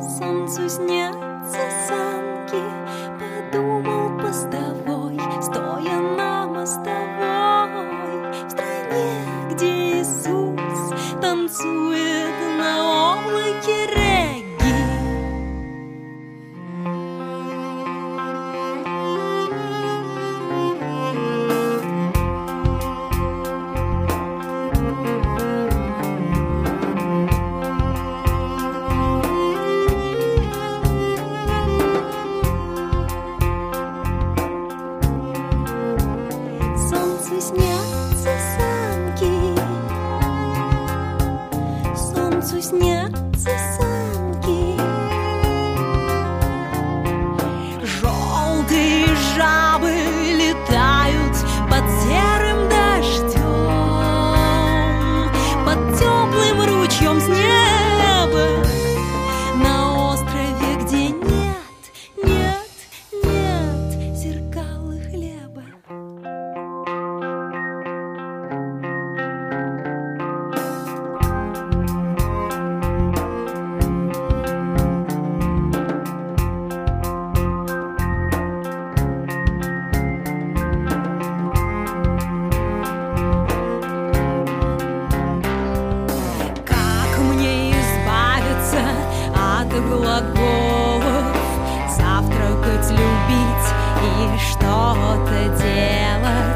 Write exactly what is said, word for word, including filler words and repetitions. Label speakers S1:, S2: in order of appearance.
S1: Солнцу снятся санки, подумал постовой, стоя на мостовой, в стране, где Иисус танцует на облаке регги. Солнцу снятся санки, солнцу снятся санки. Желтые жабы летают под серым дождем, под теплым ручьем с неба, на острове, где нет, нет, нет зеркал и хлеба. От глаголов завтракать, любить и что-то делать.